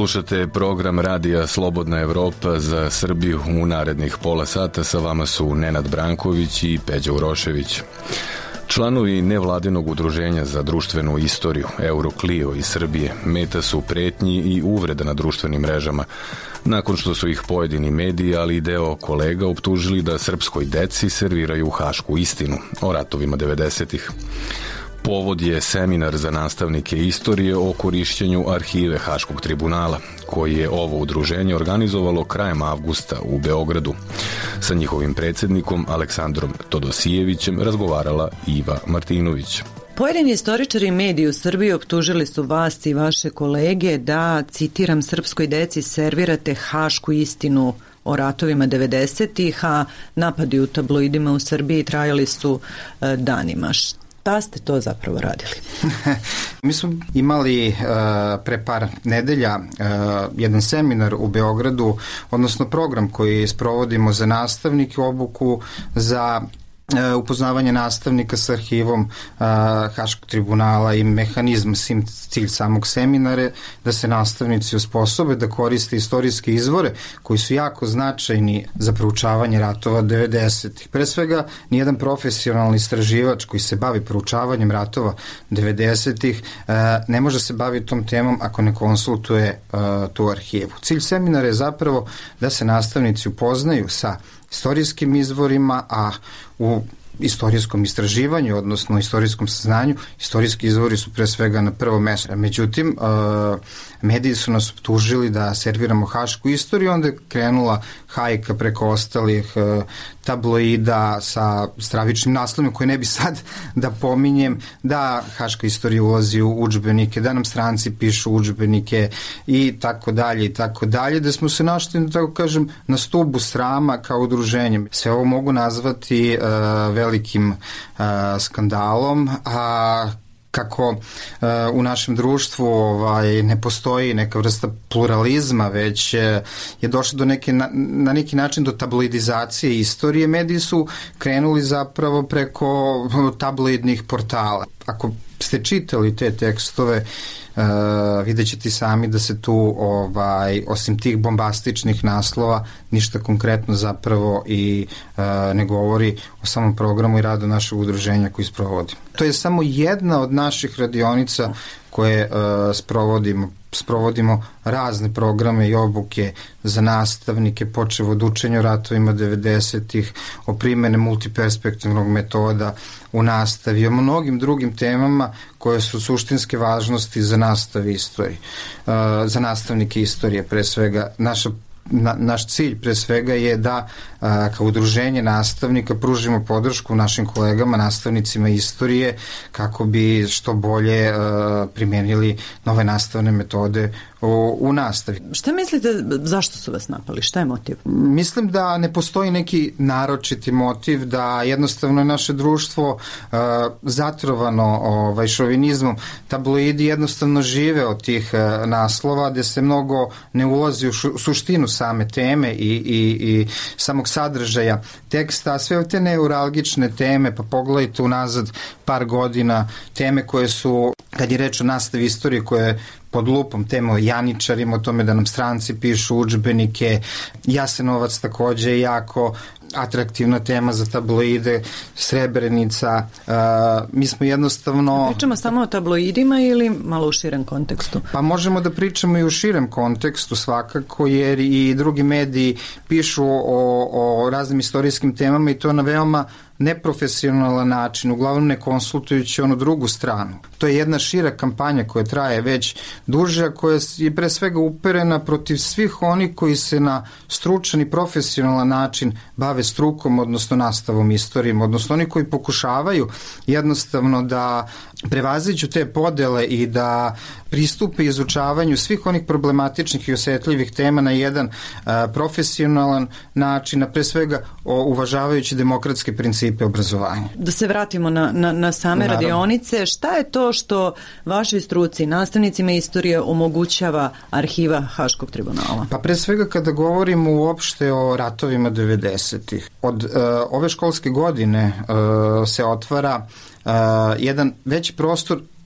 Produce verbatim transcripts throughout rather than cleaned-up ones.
Slušate program radija Slobodna Evropa za Srbiju. U narednih pola sata sa vama su Nenad Branković i Peđa Urošević. Članovi nevladinog udruženja za društvenu istoriju Euroclio iz Srbije meta su pretnji i uvreda na društvenim mrežama, nakon što su ih pojedini mediji, ali i deo kolega optužili da srpskoj deci serviraju hašku istinu o ratovima devedesetih. Povod je seminar za nastavnike istorije o korišćenju arhive Haškog tribunala, koji je ovo udruženje organizovalo krajem avgusta u Beogradu. Sa njihovim predsjednikom Aleksandrom Todosijevićem razgovarala Iva Martinović. Pojedini istoričari i mediji u Srbiji optužili su vas i vaše kolege da, citiram, srpskoj deci servirate hašku istinu o ratovima devedesetih, a napadi u tabloidima u Srbiji trajali su e, danima. Šta ste to zapravo radili? Mi smo imali uh, pre par nedelja uh, jedan seminar u Beogradu, odnosno program koji sprovodimo za nastavnike, obuku za upoznavanje nastavnika sa arhivom uh, Haškog tribunala i mehanizma, sim, cilj samog seminara da se nastavnici osposobe da koriste istorijske izvore koji su jako značajni za proučavanje ratova devedesetih. Pre svega, nijedan profesionalni istraživač koji se bavi proučavanjem ratova devedesetih uh, ne može se baviti tom temom ako ne konsultuje uh, tu arhivu. Cilj seminara je zapravo da se nastavnici upoznaju sa istorijskim izvorima, a u istorijskom istraživanju, odnosno istorijskom saznanju, istorijski izvori su pre svega na prvom mestu. Međutim, mediji su nas optužili da serviramo hašku istoriju, onda je krenula hajka preko ostalih tabloida sa stravičnim naslovima koje ne bi sad da pominjem, da haška istorija ulazi u udžbenike, da nam stranci pišu udžbenike i tako dalje i tako dalje, da smo se našli, tako kažem, na stubu srama kao udruženjem. Sve ovo mogu nazvati uh, velikim uh, skandalom, a kako uh, u našem društvu ovaj, ne postoji neka vrsta pluralizma, već uh, je došlo do neke, na, na neki način do tabloidizacije istorije, mediji su krenuli zapravo preko tabloidnih portala. Ako ste čitali te tekstove, Uh, vidjet ćete sami da se tu ovaj, osim tih bombastičnih naslova ništa konkretno zapravo i uh, ne govori o samom programu i radu našeg udruženja koji sprovodi. To je samo jedna od naših radionica koje uh, sprovodimo. Sprovodimo razne programe i obuke za nastavnike, počev od učenja o ratovima devedesetih, o primene multiperspektivnog metoda u nastavi, o mnogim drugim temama koje su suštinske važnosti za nastav istorije, uh, za nastavnike istorije pre svega. Naša Na, naš cilj pre svega je da a, kao udruženje nastavnika pružimo podršku našim kolegama, nastavnicima istorije kako bi što bolje a, primenili nove nastavne metode u, u nastavi. Šta mislite, zašto su vas napali? Šta je motiv? Mislim da ne postoji neki naročiti motiv, da jednostavno je naše društvo a, zatrovano ovaj, šovinizmom. Tabloidi jednostavno žive od tih a, naslova gde se mnogo ne ulazi u šu, suštinu same teme i, i, i samog sadržaja teksta, a sve te neuralgične teme, pa pogledajte unazad par godina, teme koje su, kad je reč o nastavi istorije, koje pod lupom teme o janičarima, o tome da nam stranci pišu udžbenike, Jasenovac takođe jako atraktivna tema za tabloide, Srebrenica, uh, mi smo jednostavno... Pričamo samo o tabloidima ili malo u širem kontekstu? Pa možemo da pričamo i u širem kontekstu svakako, jer i drugi mediji pišu o, o raznim istorijskim temama i to na veoma neprofesionalan način, uglavnom ne konsultujući onu drugu stranu. To je jedna šira kampanja koja traje već duže, koja je pre svega uperena protiv svih onih koji se na stručan i profesionalan način bave strukom, odnosno nastavom istorijom, odnosno oni koji pokušavaju jednostavno da prevaziđu te podele i da pristupe izučavanju svih onih problematičnih i osetljivih tema na jedan a, profesionalan način, a pre svega o, uvažavajući demokratske principe obrazovanja. Da se vratimo na, na, na same Naravno. radionice, šta je to što vašoj struci, nastavnicima istorije, omogućava arhiva Haškog tribunala? Pa pre svega kada govorimo uopšte o ratovima devedesetih, od uh, ove školske godine uh, se otvara uh, jedan veći prostor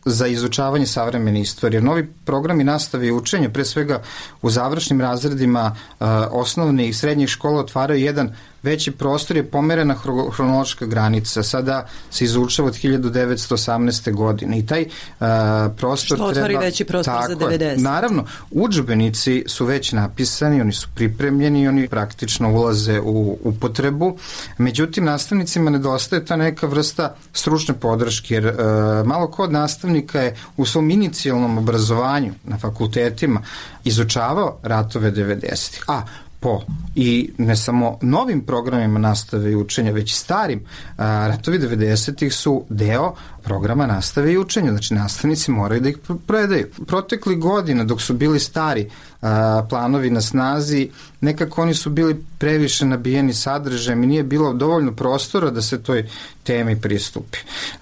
za izučavanje savremene istorije. Novi programi nastave i učenja, pre svega u završnim razredima uh, osnovne i srednjih škola, otvaraju jedan veći prostor, je pomerena hronološka granica. Sada se izučava od hiljadu devetsto osamnaeste. godine i taj uh, prostor što treba... Što veći prostor tako, za devedeset. Naravno, udžbenici su već napisani, oni su pripremljeni, oni praktično ulaze u upotrebu. Međutim, nastavnicima nedostaje ta neka vrsta stručne podrške, jer uh, malo ko od nastavnika je u svom inicijalnom obrazovanju na fakultetima izučavao ratove devedesetih. A po i ne samo novim programima nastave i učenja, već i starim, a, ratovi devedesetih su deo programa nastave i učenja, znači nastavnici moraju da ih predaju. Protekli godina dok su bili stari a, planovi na snazi, nekako oni su bili previše nabijeni sadržajem i nije bilo dovoljno prostora da se toj temi pristupi.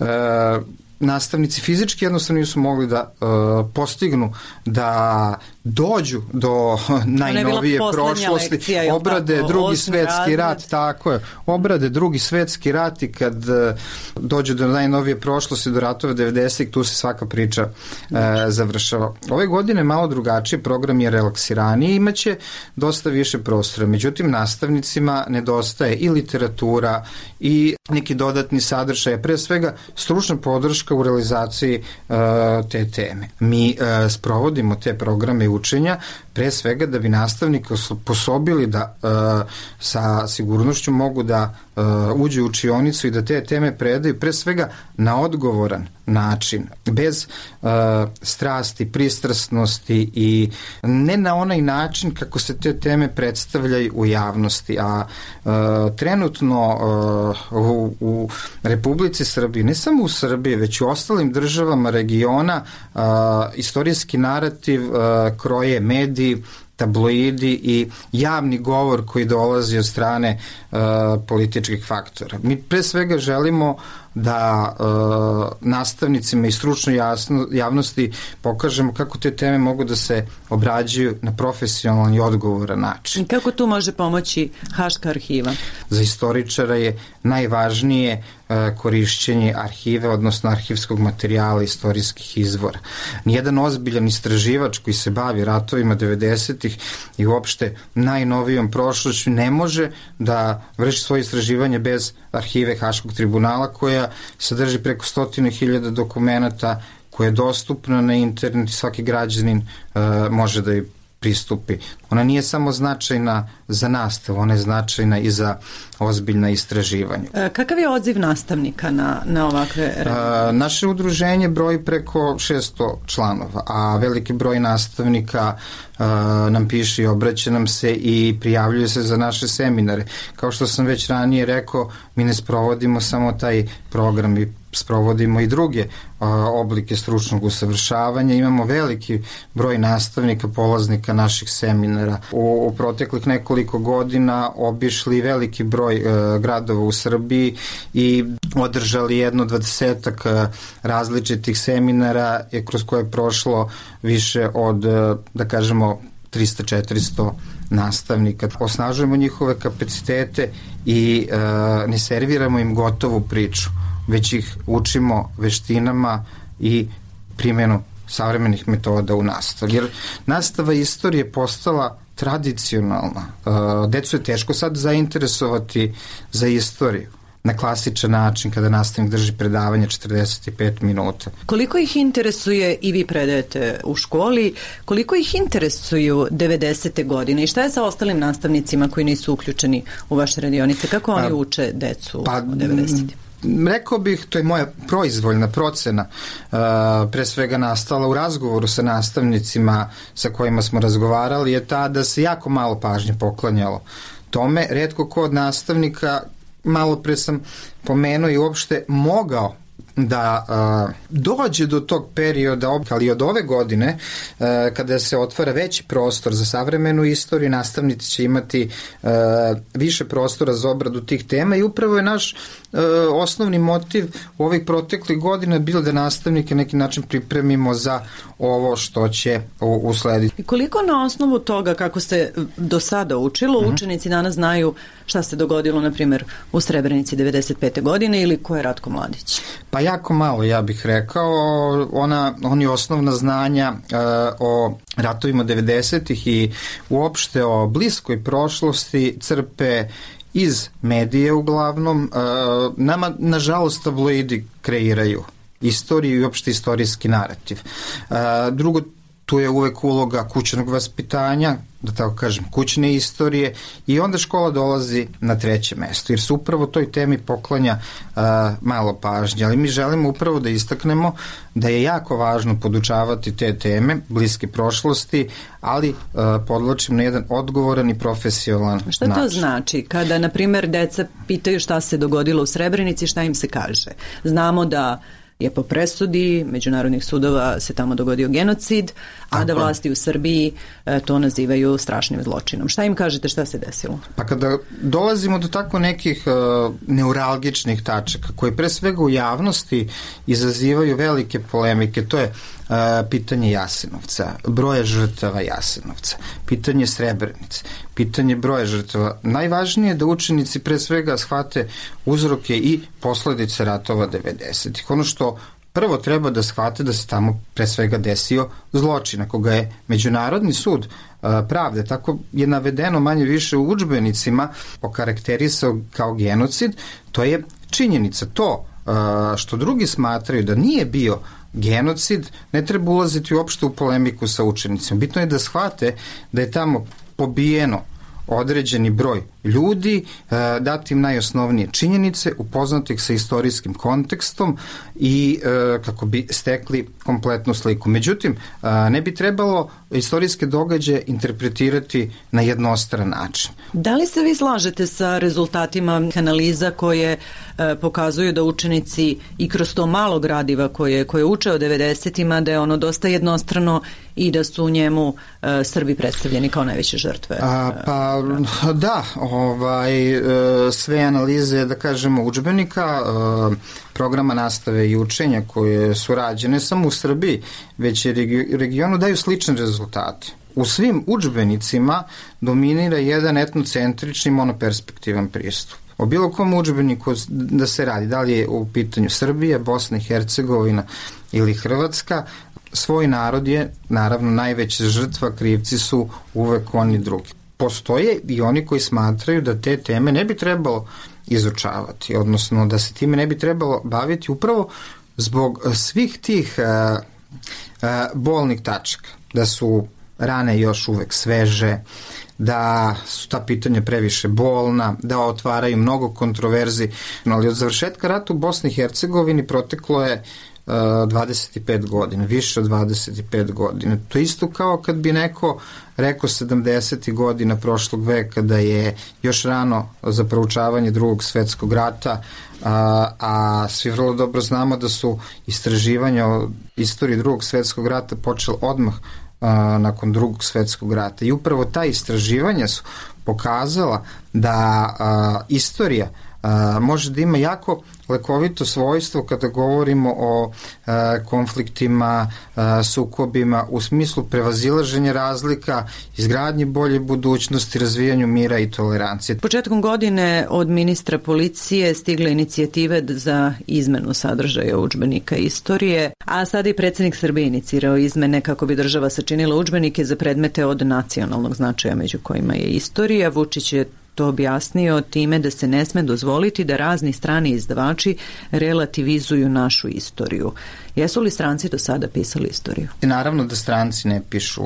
A, nastavnici fizički jednostavno nisu mogli da uh, postignu da dođu do najnovije prošlosti, obrade tako, drugi svetski razred. rat, tako je, obrade drugi svetski rat i kad uh, dođu do najnovije prošlosti, do ratova devedesetih, tu se svaka priča uh, završava. Ove godine malo drugačije, program je relaksiraniji, imaće dosta više prostora, međutim nastavnicima nedostaje i literatura i neki dodatni sadržaj, pre svega stručna podrška u realizaciji uh, te teme. Mi uh, sprovodimo te programe učenja pre svega da bi nastavnike sposobili da uh, sa sigurnošću mogu da uh, uđu u učionicu i da te teme predaju pre svega na odgovoran način, bez uh, strasti, pristrasnosti i ne na onaj način kako se te teme predstavljaju u javnosti, a uh, trenutno uh, u, u Republici Srbiji, ne samo u Srbiji, već u ostalim državama regiona, uh, istorijski narativ uh, kroje mediji, tabloidi i javni govor koji dolazi od strane uh, političkih faktora. Mi pre svega želimo da uh, nastavnicima i stručnoj jasno, javnosti pokažemo kako te teme mogu da se obrađuju na profesionalan i odgovoran način. I kako tu može pomoći Haška arhiva? Za istoričara je najvažnije uh, korišćenje arhive, odnosno arhivskog materijala, istorijskih izvora. Nijedan ozbiljan istraživač koji se bavi ratovima devedesetih i uopšte najnovijom prošlošću ne može da vrši svoje istraživanje bez arhive Haškog tribunala, koja sadrži preko stotine hiljada dokumenata, koja je dostupna na internet i svaki građanin uh, može da je pristupi. Ona nije samo značajna za nastavu, ona je značajna i za ozbiljna istraživanja. E, kakav je odziv nastavnika na, na ovakve radnje? Naše udruženje broji preko šesto članova, a veliki broj nastavnika a, nam piše i obraća nam se i prijavljuje se za naše seminare. Kao što sam već ranije rekao, mi ne sprovodimo samo taj program, i sprovodimo i druge a, oblike stručnog usavršavanja. Imamo veliki broj nastavnika, polaznika naših seminara. U, u proteklih nekoliko godina obišli veliki broj a, gradova u Srbiji i održali jedno dvadesetak a, različitih seminara kroz koje je prošlo više od, a, da kažemo, trista do četiristo nastavnika. Osnažujemo njihove kapacitete i a, ne serviramo im gotovu priču, već ih učimo veštinama i primjenu savremenih metoda u nastavi. Jer nastava istorije postala tradicionalna. Decu je teško sad zainteresovati za istoriju na klasičan način kada nastavnik drži predavanje četrdeset pet minuta. Koliko ih interesuje, i vi predajete u školi, koliko ih interesuju devedesete godine i šta je sa ostalim nastavnicima koji nisu uključeni u vaše radionice? Kako oni A, uče decu pa, o devedesetim? Rekao bih, to je moja proizvoljna procena, uh, pre svega nastala u razgovoru sa nastavnicima sa kojima smo razgovarali, je ta da se jako malo pažnje poklanjalo tome. Retko ko od nastavnika, malo pre sam pomenuo, i uopšte mogao da uh, dođe do tog perioda, ali od ove godine uh, kada se otvara veći prostor za savremenu istoriju, nastavnici će imati uh, više prostora za obradu tih tema i upravo je naš uh, osnovni motiv u ovih proteklih godina bilo da nastavnike neki način pripremimo za ovo što će uslediti. I koliko na osnovu toga kako se do sada učilo, mm-hmm. učenici danas znaju šta se dogodilo, na primjer, u Srebrenici devedeset pete godine ili ko je Ratko Mladić? Pa Pa jako malo, ja bih rekao. Ona, oni osnovna znanja uh, o ratovima devedesetih i uopšte o bliskoj prošlosti crpe iz medije uglavnom. Uh, nama, nažalost, tabloidi kreiraju istoriju i uopšte istorijski narativ. Uh, drugo, tu je uvek uloga kućnog vaspitanja, da tako kažem, kućne istorije, i onda škola dolazi na treće mesto, jer se upravo toj temi poklanja uh, malo pažnje, ali mi želimo upravo da istaknemo da je jako važno podučavati te teme bliske prošlosti, ali uh, podlačim na jedan odgovoran i profesionalan način. Šta to znači? Kada, na primjer, deca pitaju šta se dogodilo u Srebrenici, šta im se kaže? Znamo da je po presudi međunarodnih sudova se tamo dogodio genocid, a tako da vlasti u Srbiji e, to nazivaju strašnim zločinom. Šta im kažete, šta se desilo? Pa kada dolazimo do tako nekih uh, neuralgičnih tačaka koje pre svega u javnosti izazivaju velike polemike, to je uh, pitanje Jasenovca, broja žrtava Jasenovca, pitanje Srebrenice, pitanje broja žrtava. Najvažnije je da učenici pre svega shvate uzroke i posledice ratova devedesetih. Ono što prvo treba da shvate da se tamo pre svega desio zločin, ako ga je Međunarodni sud uh, pravde, tako je navedeno manje više u udžbenicima, okarakterisao kao genocid, to je činjenica. To uh, što drugi smatraju da nije bio genocid, ne treba ulaziti uopšte u polemiku sa učenicima. Bitno je da shvate da je tamo pobijeno određeni broj ljudi, dati im najosnovnije činjenice, upoznati ih sa istorijskim kontekstom i kako bi stekli kompletnu sliku. Međutim, ne bi trebalo istorijske događaje interpretirati na jednostran način. Da li se vi slažete sa rezultatima analiza koje pokazuju da učenici i kroz to malo gradiva koje, koje uče o devedesetima, da je ono dosta jednostrano i da su u njemu uh, Srbi predstavljeni kao najveće žrtve? A, pa da, ovaj, sve analize, da kažemo, udžbenika, programa nastave i učenja koje su rađene samo u Srbiji, već i regionu, daju slične rezultate. U svim udžbenicima dominira jedan etnocentrični monoperspektivan pristup. O bilo kom udžbeniku da se radi, da li je u pitanju Srbija, Bosna i Hercegovina ili Hrvatska, svoj narod je naravno najveća žrtva, krivci su uvek oni drugi. Postoje i oni koji smatraju da te teme ne bi trebalo izučavati, odnosno da se time ne bi trebalo baviti upravo zbog svih tih uh, uh, bolnih tačaka, da su rane još uvek sveže, da su ta pitanja previše bolna, da otvaraju mnogo kontroverzi, ali od završetka rata u Bosni i Hercegovini proteklo je dvadeset pet godina, više od dvadeset pet godina. To isto kao kad bi neko rekao sedamdesetih godina prošlog veka da je još rano za proučavanje drugog svetskog rata, a, a svi vrlo dobro znamo da su istraživanja o istoriji drugog svetskog rata počela odmah a, nakon drugog svetskog rata. I upravo ta istraživanja su pokazala da a, istorija a, može da ima jako lekovito svojstvo kada govorimo o e, konfliktima, e, sukobima u smislu prevazilaženja razlika, izgradnje bolje budućnosti, razvijanju mira i tolerancije. Početkom godine od ministra policije stigle inicijative za izmenu sadržaja udžbenika istorije, a sada i predsjednik Srbije inicirao izmene kako bi država sačinila udžbenike za predmete od nacionalnog značaja, među kojima je istorija. Vučić je to objasnio time da se ne sme dozvoliti da razni strani izdavači relativizuju našu istoriju. Jesu li stranci do sada pisali istoriju? Naravno da stranci ne pišu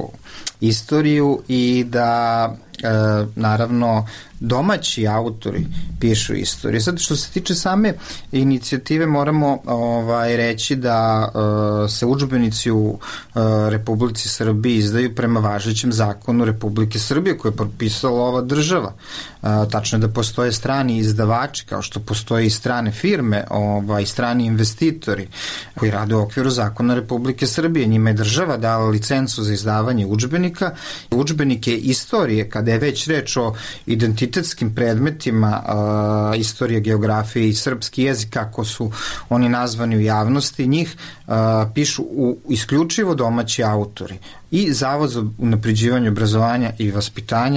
istoriju i da e, naravno domaći autori pišu istoriju. Sad što se tiče same inicijative moramo ovaj, reći da e, se udžbenici u e, Republici Srbiji izdaju prema važećem zakonu Republike Srbije koje je potpisala ova država. E, tačno je da postoje strani izdavači kao što postoje i strane firme, ovaj, strani investitori koji rade u okviru zakona Republike Srbije. Njima je država dala licencu za izdavanje udžbenika. Udžbenike istorije, kada je već reč o identitetskim predmetima, uh, istorija, geografije i srpski jezik, kako su oni nazvani u javnosti, njih uh, pišu u isključivo domaći autori. I Zavod za unapređivanje obrazovanja i vaspitanja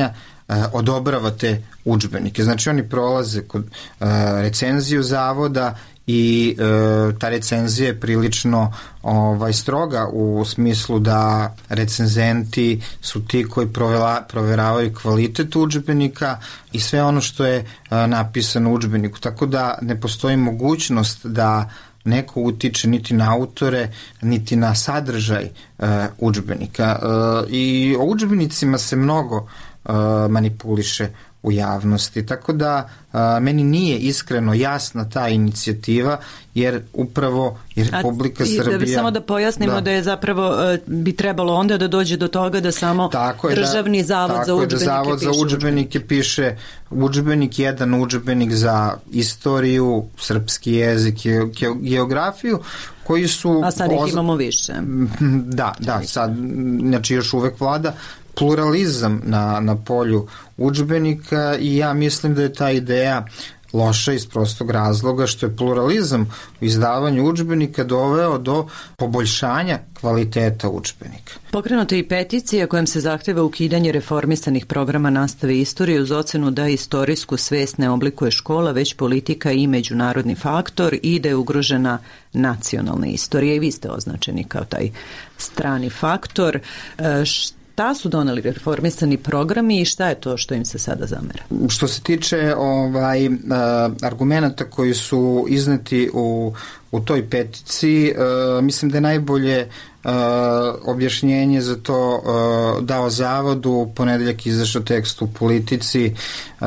odobrava te udžbenike. Znači oni prolaze kod recenziju zavoda i e, ta recenzija je prilično ovaj, stroga u smislu da recenzenti su ti koji provela, proveravaju kvalitet udžbenika i sve ono što je e, napisano u udžbeniku. Tako da ne postoji mogućnost da neko utiče niti na autore, niti na sadržaj e, udžbenika. E, I o udžbenicima se mnogo e, manipuliše u javnosti, tako da a, meni nije iskreno jasna ta inicijativa, jer upravo je Republika a, Srbija... Da bi samo da pojasnimo da, da je zapravo bi trebalo onda da dođe do toga da samo je, državni da, zavod za udžbenike da zavod piše za udžbenike piše udžbenik, jedan udžbenik za istoriju, srpski jezik, geografiju, koji su... A sad ih imamo više. Da, da, sad, znači još uvek vlada pluralizam na, na polju udžbenika i ja mislim da je ta ideja loša iz prostog razloga što je pluralizam u izdavanju udžbenika doveo do poboljšanja kvaliteta udžbenika. Pokrenuta je i peticija kojom se zahteva ukidanje reformisanih programa nastave istorije uz ocenu da istorijsku svest ne oblikuje škola, već politika i međunarodni faktor i da je ugrožena nacionalna istorija i vi ste označeni kao taj strani faktor. Što Šta su doneli reformisani programi i šta je to što im se sada zamera? Što se tiče ovaj, uh, argumenta koji su izneti u, u toj peticiji, uh, mislim da je najbolje uh, objašnjenje za to uh, dao zavodu. Ponedeljak izašao tekst u Politici uh,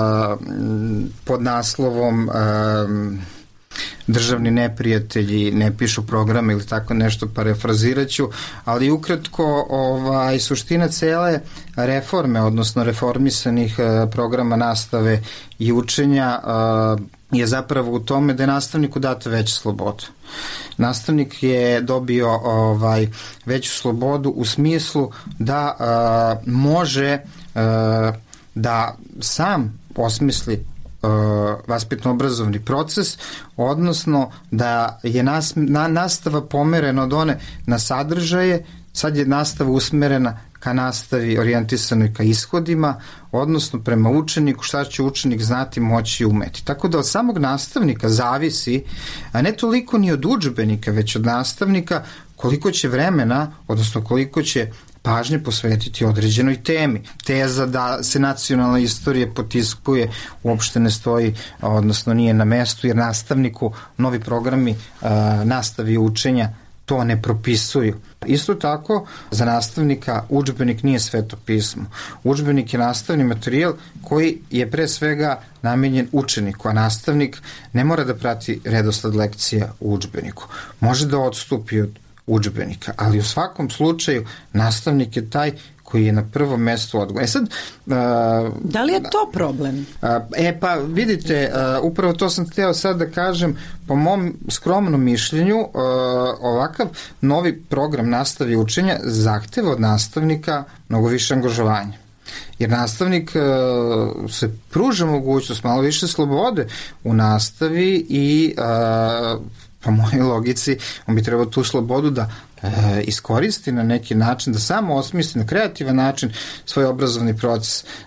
pod naslovom uh, državni neprijatelji ne pišu programe ili tako nešto, parafraziraću, ali ukratko ovaj, suština cele reforme, odnosno reformisanih eh, programa nastave i učenja eh, je zapravo u tome da je nastavniku data veća sloboda. Nastavnik je dobio ovaj, veću slobodu u smislu da eh, može eh, da sam osmisli vaspitno-obrazovni proces, odnosno da je nas, na, nastava pomerena od one na sadržaje, sad je nastava usmerena ka nastavi orijentisanoj ka ishodima, odnosno prema učeniku, šta će učenik znati, moći i umeti. Tako da od samog nastavnika zavisi, a ne toliko ni od udžbenika, već od nastavnika koliko će vremena, odnosno koliko će pažnje posvetiti određenoj temi. Teza da se nacionalna istorija potiskuje uopšte ne stoji, odnosno nije na mestu, jer nastavniku novi programi a, nastavi i učenja to ne propisuju. Isto tako, za nastavnika udžbenik nije sveto pismo. Udžbenik je nastavni materijal koji je pre svega namenjen učeniku, a nastavnik ne mora da prati redosled lekcija u udžbeniku. Može da odstupi od udžbenika, ali u svakom slučaju nastavnik je taj koji je na prvom mestu odgovoran. E sad, uh, da li je to problem? Uh, e pa vidite, uh, upravo to sam hteo sad da kažem, po mom skromnom mišljenju, uh, ovakav novi program nastave i učenja zahteva od nastavnika mnogo više angažovanja. Jer nastavnik uh, se pruža mogućnost malo više slobode u nastavi i uh, po mojoj logici, on bi trebao tu slobodu da e, iskoristi na neki način, da samo osmisli na kreativan način svoj obrazovni proces. E,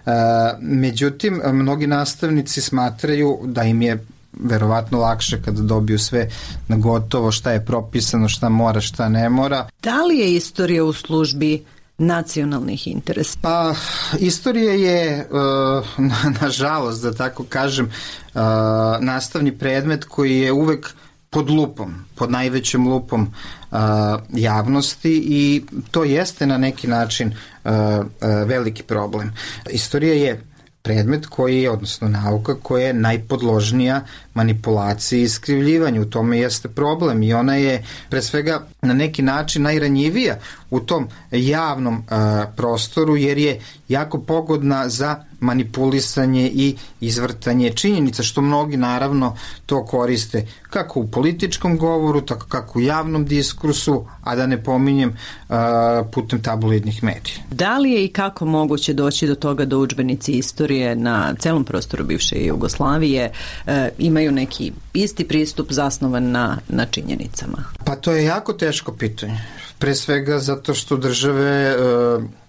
međutim, mnogi nastavnici smatraju da im je verovatno lakše kada dobiju sve na gotovo, šta je propisano, šta mora, šta ne mora. Da li je istorija u službi nacionalnih interesa? Pa, istorija je, uh, nažalost, da tako kažem, uh, nastavni predmet koji je uvek pod lupom, pod najvećom lupom uh, javnosti i to jeste na neki način uh, uh, veliki problem. Istorija je predmet koji je, odnosno nauka koja je najpodložnija manipulaciji i iskrivljivanju. U tome jeste problem i ona je pre svega na neki način najranjivija u tom javnom uh, prostoru jer je jako pogodna za manipulisanje i izvrtanje činjenica, što mnogi naravno to koriste kako u političkom govoru, tako kako u javnom diskursu, a da ne pominjem uh, putem tabloidnih medija. Da li je i kako moguće doći do toga da udžbenici istorije na celom prostoru bivše Jugoslavije uh, imaju neki isti pristup zasnovan na, na činjenicama? Pa to je jako teško pitanje. Pre svega zato što države uh,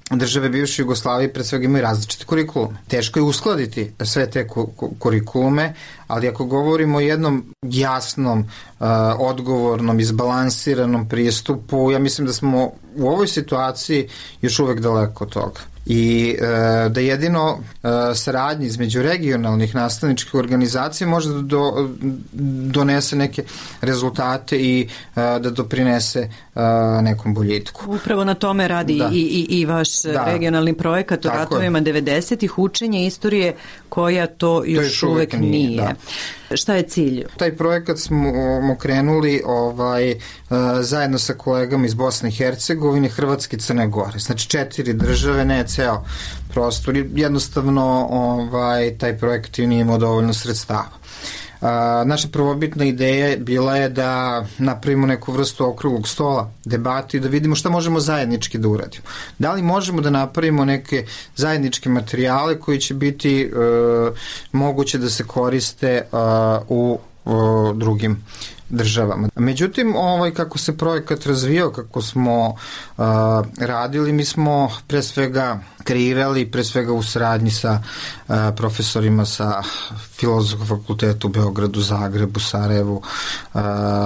države bivše Jugoslavije pred svega imaju različite kurikulume. Teško je uskladiti sve te kurikulume, ali ako govorimo o jednom jasnom, uh, odgovornom, izbalansiranom pristupu, ja mislim da smo u ovoj situaciji još uvek daleko od toga. I e, da jedino e, saradnje između regionalnih nastavničkih organizacija može da do, donese neke rezultate i e, da doprinese e, nekom boljitku. Upravo na tome radi da. i, i, i vaš da. regionalni projekat o ratovima devedesetih, učenje istorije koja to još, to još uvek, uvek nije. nije. Da. Šta je cilj? Taj projekat smo krenuli ovaj, zajedno sa kolegama iz Bosne i Hercegovine, Hrvatske i Crne Gore. Znači četiri države, ne ceo prostor. Jednostavno ovaj, taj projekat nije imao dovoljno sredstava. A, naša prvobitna ideja bila je da napravimo neku vrstu okruglog stola, debati i da vidimo šta možemo zajednički da uradimo. Da li možemo da napravimo neke zajedničke materijale koji će biti e, moguće da se koriste e, u e, drugim državama. Međutim, ovaj, kako se projekat razvijao, kako smo uh, radili, mi smo pre svega kreirali, pre svega u saradnji sa uh, profesorima sa Filozofskog fakulteta u Beogradu, Zagrebu, Sarajevu, uh,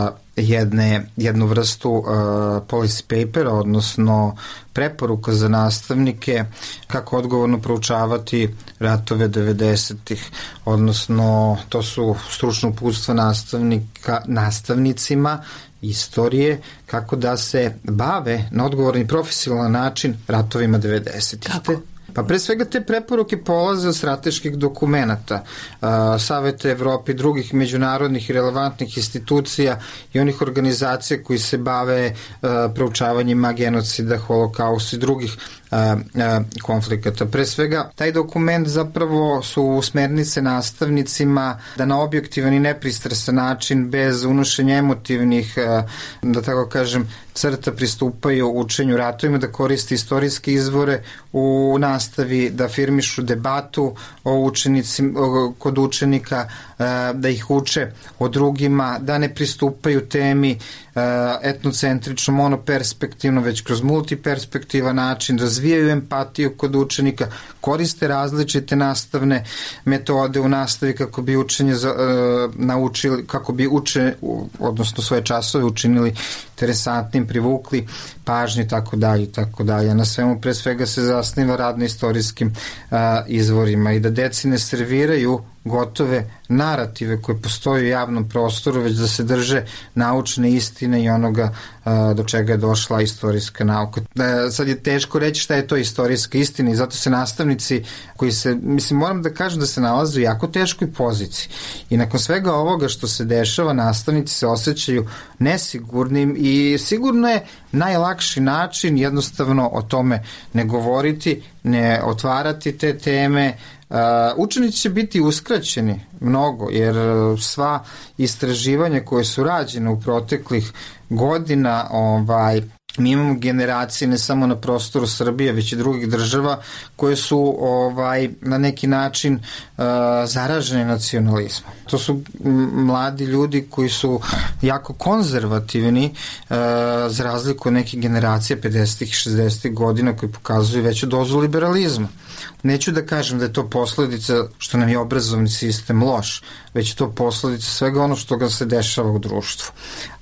jedne, jednu vrstu uh, policy papera, odnosno preporuka za nastavnike kako odgovorno proučavati ratove devedesetih, odnosno to su stručno uputstva nastavnika, nastavnicima istorije kako da se bave na odgovorni i profesionalan način ratovima devedesetih. Kako? Pa pre svega te preporuke polaze od strateških dokumenata, uh, Saveta Evrope i drugih međunarodnih i relevantnih institucija i onih organizacija koji se bave uh, proučavanjima genocida, holokausta i drugih uh, uh, konflikata. Pre svega, taj dokument zapravo su smernice nastavnicima da na objektivan i nepristrasan način, bez unošenja emotivnih, uh, da tako kažem, crta pristupaju učenju ratovima, da koriste istorijske izvore u nastavi, da afirmišu debatu o učenici, o, kod učenika, da ih uče o drugima, da ne pristupaju temi etnocentrično, monoperspektivno, već kroz multiperspektivan način, razvijaju empatiju kod učenika, koriste različite nastavne metode u nastavi kako bi učenje za, naučili, kako bi uče, odnosno svoje časove učinili interesantnim, privukli pažnju i tako dalje i tako dalje. Na svemu pre svega se zasniva rad na istorijskim a, izvorima i da deci ne serviraju gotove narative koje postoje u javnom prostoru, već da se drže naučne istine i onoga a, do čega je došla istorijska nauka. A, sad je teško reći šta je to istorijska istina i zato se nastavnici koji se, mislim, moram da kažem da se nalaze u jako teškoj poziciji i nakon svega ovoga što se dešava, nastavnici se osjećaju nesigurnim i sigurno je najlakši način jednostavno o tome ne govoriti, ne otvarati te teme. Uh, učenici će biti uskraćeni mnogo, jer sva istraživanja koje su rađene u proteklih godina, ovaj, mi imamo generacije ne samo na prostoru Srbije, već i drugih država koje su ovaj, na neki način uh, zaražene nacionalizmom. To su mladi ljudi koji su jako konzervativni uh, za razliku od nekih generacija pedesetih i šezdesetih godina koji pokazuju veću dozu liberalizma. Neću da kažem da je to posledica što nam je obrazovni sistem loš, već je to posledica svega ono što ga se dešava u društvu.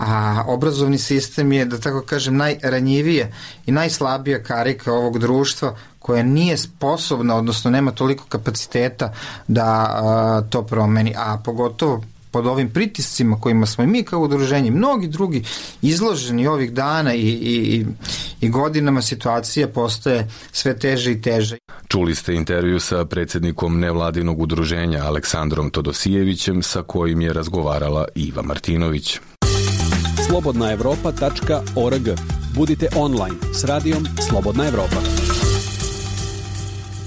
A obrazovni sistem je, da tako kažem, najranjivije i najslabija karika ovog društva koja nije sposobna, odnosno nema toliko kapaciteta da a, to promeni, a pogotovo pod ovim pritiscima kojima smo i mi kao udruženje, mnogi drugi izloženi ovih dana i, i, i godinama, situacija postaje sve teže i teže. Čuli ste intervju sa predsjednikom nevladinog udruženja Aleksandrom Todosijevićem sa kojim je razgovarala Iva Martinović. slobodna evropa tačka org. Budite online s radijom Slobodna Evropa.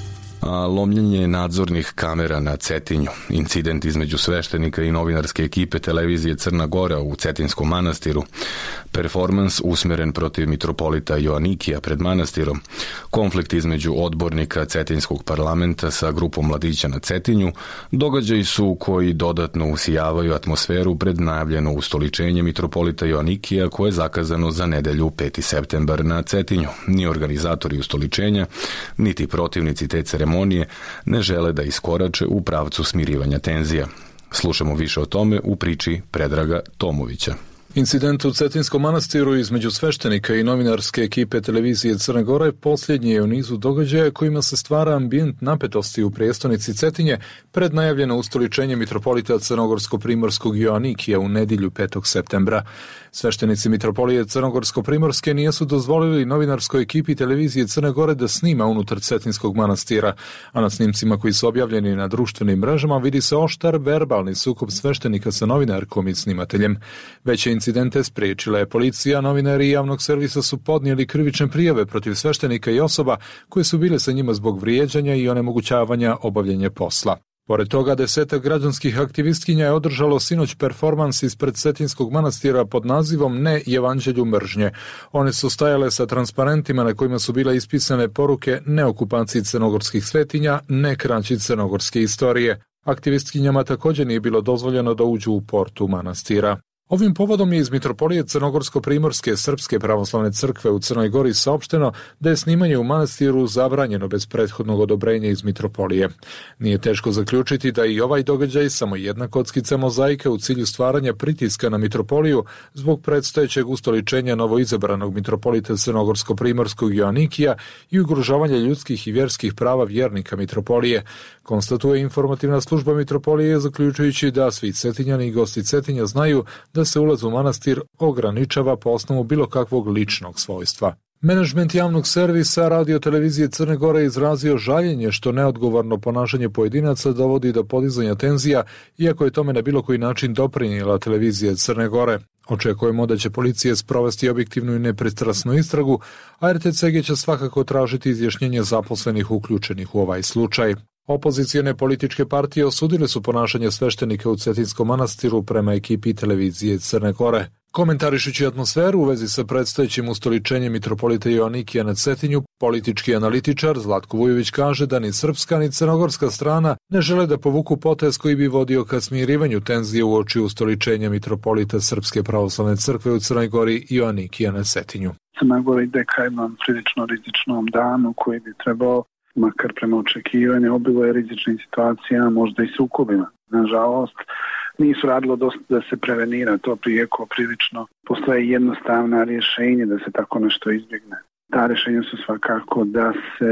A lomljenje nadzornih kamera na Cetinju, incident između sveštenika i novinarske ekipe televizije Crna Gora u Cetinskom manastiru, performans usmeren protiv mitropolita Joanikija pred manastirom, konflikt između odbornika Cetinskog parlamenta sa grupom mladića na Cetinju, događaji su koji dodatno usijavaju atmosferu pred najavljeno ustoličenje mitropolita Joanikija koje je zakazano za nedelju peti septembar na Cetinju. Ni organizatori ustoličenja, niti protivnici te ceremonije ne žele da iskorače u pravcu smirivanja tenzija. Slušamo više o tome u priči Predraga Tomovića. Incident u Cetinskom manastiru između sveštenika i novinarske ekipe televizije Crne Gore posljednji je u nizu događaja kojima se stvara ambijent napetosti u prijestolnici Cetinje pred najavljeno ustoličenje mitropolita crnogorsko-primorskog Joanikija u nedjelju petog septembra. Sveštenici mitropolije Crnogorsko-primorske nisu dozvolili novinarskoj ekipi televizije Crne Gore da snima unutar Cetinskog manastira, a na snimcima koji su objavljeni na društvenim mrežama vidi se oštar verbalni sukob sveštenika sa novinarkom i snimateljem. Veće incidente spriječila je policija, novinari javnog servisa su podnijeli krivične prijave protiv sveštenika i osoba koje su bile sa njima zbog vrijeđanja i onemogućavanja obavljanja posla. Pored toga, desetak građanskih aktivistkinja je održalo sinoć performans ispred Cetinskog manastira pod nazivom Ne evanđelju mržnje. One su stajale sa transparentima na kojima su bile ispisane poruke ne okupaciji crnogorskih svetinja, ne krađi crnogorske istorije. Aktivistkinjama također nije bilo dozvoljeno da uđu u portu manastira. Ovim povodom je iz mitropolije Crnogorsko-primorske Srpske pravoslavne crkve u Crnoj Gori saopšteno da je snimanje u manastiru zabranjeno bez prethodnog odobrenja iz mitropolije. Nije teško zaključiti da i ovaj događaj samo jedna kockica mozaika u cilju stvaranja pritiska na mitropoliju zbog predstojećeg ustoličenja novoizabranog mitropolita Crnogorsko-primorskog Joanikija i ugrožavanja ljudskih i vjerskih prava vjernika mitropolije, konstatuje informativna služba mitropolije, zaključujući da svi Cetinjani i gosti Cetinja znaju da se ulaz u manastir ograničava po osnovu bilo kakvog ličnog svojstva. Menadžment javnog servisa radio televizije Crne Gore izrazio žaljenje što neodgovorno ponašanje pojedinaca dovodi do podizanja tenzija, iako je tome na bilo koji način doprinijela televizija Crne Gore. Očekujemo da će policija sprovesti objektivnu i nepristrasnu istragu, a R T C G će svakako tražiti izjašnjenje zaposlenih uključenih u ovaj slučaj. Opozicijone političke partije osudile su ponašanje sveštenika u Cetinskom manastiru prema ekipi televizije Crne Gore. Komentarišući atmosferu u vezi sa predstojećim ustoličenjem mitropolita Joanikija na Cetinju, politički analitičar Zlatko Vujović kaže da ni srpska ni crnogorska strana ne žele da povuku potez koji bi vodio ka smirivanju tenzije uoči ustoličenja mitropolita Srpske pravoslavne crkve u Crnoj Gori Joanikija na Cetinju. Crna Gora ide ka jednom prilično rizičnom danu koji bi trebao, makar prema očekivanju, obilo je rizičnim situacijama, možda i sukobima. Nažalost, nisu radilo dosta da se prevenira to prijeko prilično. Postoje jednostavna rješenje da se tako nešto izbjegne. Ta rješenja su svakako da se,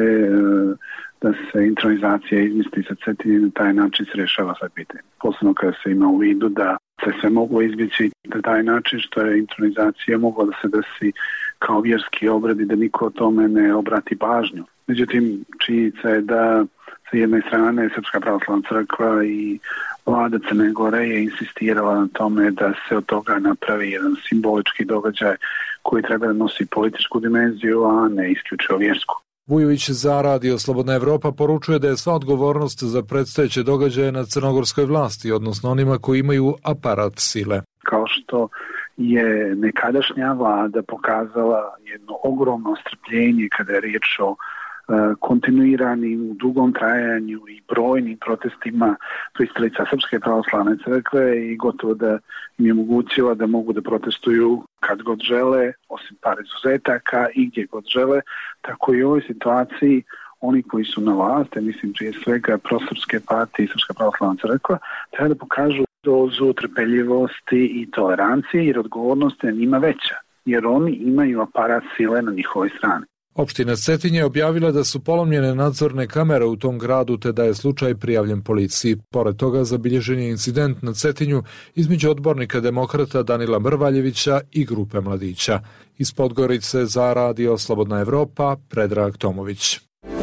da se intronizacija izmisli sa Cetinje na taj način se rješava sve pitanje. Posebno kada se ima u vidu da se sve moglo izbjeći na taj način što je intronizacija mogla da se desi kao vjerski obrad i da niko o tome ne obrati pažnju. Međutim, činjenica je da sa jedne strane Srpska pravoslavna crkva i vlada Crne Gore je insistirala na tome da se od toga napravi jedan simbolički događaj koji treba da nosi političku dimenziju, a ne isključivo vjersku. Vujović za Radio Slobodna Evropa poručuje da je sva odgovornost za predstojeće događaje na crnogorskoj vlasti, odnosno onima koji imaju aparat sile. Kao što je nekadašnja vlada pokazala jedno ogromno strpljenje kada je riječ o kontinuiranim, dugom trajanju i brojnim protestima pristalica Srpske pravoslavne crkve i gotovo da im je omogućila da mogu da protestuju kad god žele, osim par izuzetaka i gdje god žele, tako i u ovoj situaciji oni koji su na vlasti, mislim prije svega prosrpske partije i Srpska pravoslavna crkva, treba da pokažu dozu trpeljivosti i tolerancije jer odgovornost je njima veća, jer oni imaju aparat sile na njihovoj strani. Opština Cetinje je objavila da su polomljene nadzorne kamere u tom gradu te da je slučaj prijavljen policiji. Pored toga zabilježen je incident na Cetinju između odbornika demokrata Danila Mrvaljevića i grupe mladića. Iz Podgorice za Radio Slobodna Evropa, Predrag Tomović.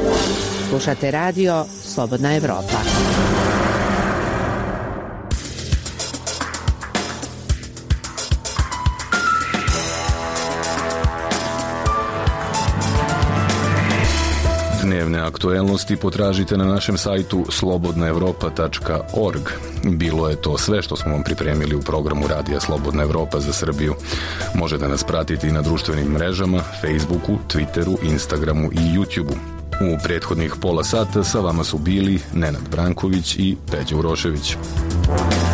Slušate Radio Slobodna Evropa. aktuelnosti potražite na našem sajtu slobodna evropa tačka org. Bilo je to sve što smo vam pripremili u programu Radija Slobodna Evropa za Srbiju. Možete nas pratiti i na društvenim mrežama, Facebooku, Twitteru, Instagramu i YouTubeu. U prethodnih pola sata sa vama su bili Nenad Branković i Peđa Urošević.